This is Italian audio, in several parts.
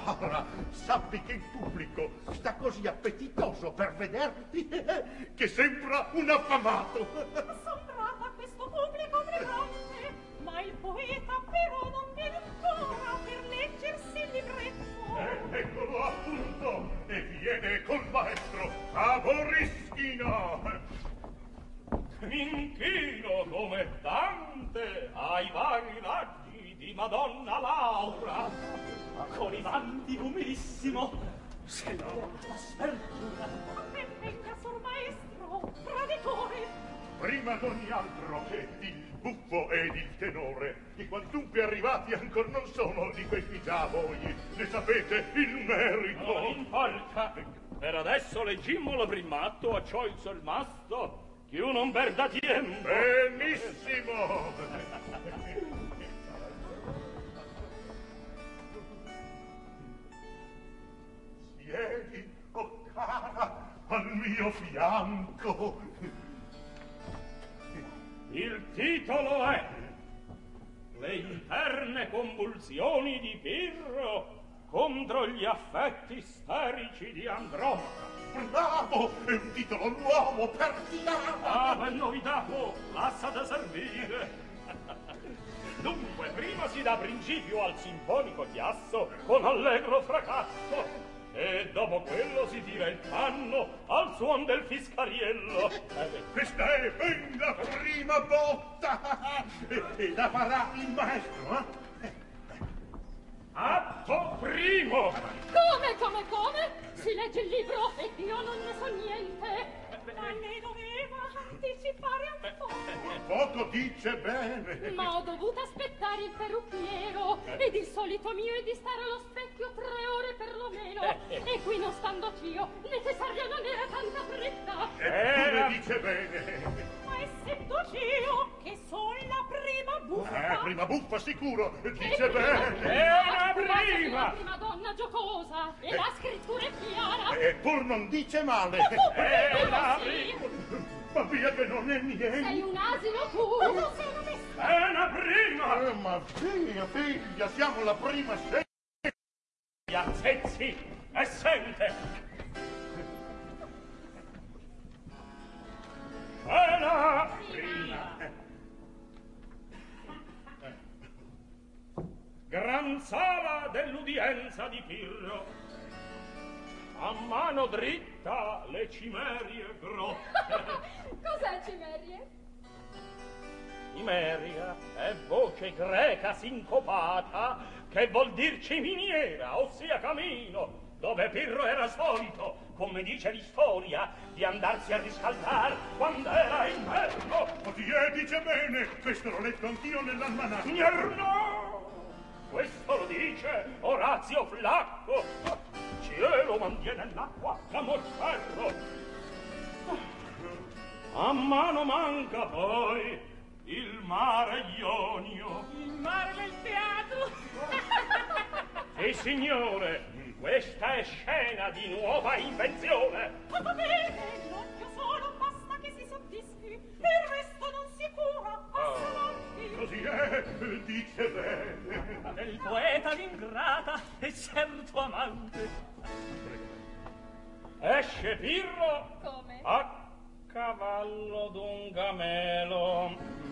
Cara, sappi che il pubblico sta così appetitoso per vederti che sembra un affamato. Assombrata questo pubblico brillante, ma il poeta però non viene ancora per leggersi il libretto. Eccolo appunto, e viene col maestro Favorischino. M'inchino come Dante ai vari raggi di Madonna Laura, con i vanti umilissimo se no la sfertura. E venga sor maestro, traditore. Prima d'ogni altro che il buffo ed il tenore, che quantunque arrivati ancor non sono, di questi già voi ne sapete il merito. Non importa, per adesso leggimmo lo primato, a ciò il sol masto, che uno non perda tempo. Benissimo. Siedi, oh cara, al mio fianco. Il titolo è Le interne convulsioni di Pirro contro gli affetti sterici di Andromaca. Bravo! È un titolo nuovo per Diana! Ah, ben novità, lasciate servire. Dunque, prima si dà principio al sinfonico chiasso con allegro fracasso, e dopo quello si tira il panno al suon del fiscariello. Questa è ben la prima botta! E la farà il maestro, eh? Atto primo! Come? Si legge il libro e io non ne so niente. Ma ne doveva anticipare un po'. Poco dice bene. Ma ho dovuto aspettare il perrucchiero ed il solito mio è di stare allo specchio 3 ore perlomeno. E qui non stando io, necessaria non era tanta fretta. Eppure dice bene. Ma essendo io che son la prima buffa. Prima buffa sicuro, dice bene. La prima! La prima donna giocosa e la scrittura è chiara. Pur non dice male. La Sì. Ma via che non è niente. Sei un asino tu. Non sei una bestia. È la prima! Ma via, figlia, siamo la prima scena. Piazzezzi e sente! È la prima! Gran sala dell'udienza di Pirro. A mano dritta le cimerie grotte. Cos'è cimerie? Cimeria è voce greca sincopata che vuol dirci miniera, ossia camino, dove Pirro era solito, come dice l'istoria, di andarsi a riscaldar quando era inverno. Dice bene, questo l'ho letto anch'io nell'almanacco. No! Questo lo dice Orazio Flacco. Cielo mantiene l'acqua, l'amor ferro. A mano manca poi il mare Ionio. Il mare del teatro. Sì, signore, questa è scena di nuova invenzione. Ma va bene, l'occhio solo basta che si soddisfi. Il resto non si cura, passa avanti. Così è, dice bene. Del poeta l'ingrata e certo amante. Esce Pirro Come? a cavallo d'un camelo.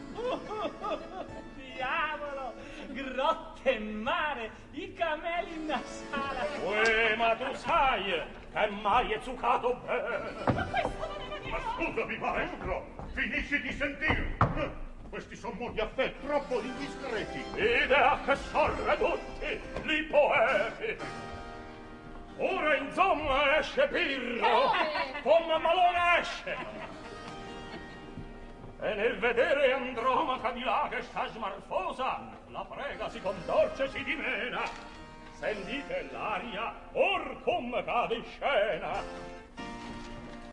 Diavolo, grotte e mare, i cameli in una sala. Ma tu sai che mai è zuccato bene. Ma questo non era Ma scusami, maestro, finisci di sentire. Questi sono molti affetti troppo indiscreti. Idea che sorre tutti li poeti. Ora insomma esce Pirro. Come malone esce. E nel vedere Andromaca di là che sta smarfosa, la prega si contorce e si dimena. Sentite l'aria, or come cade in scena.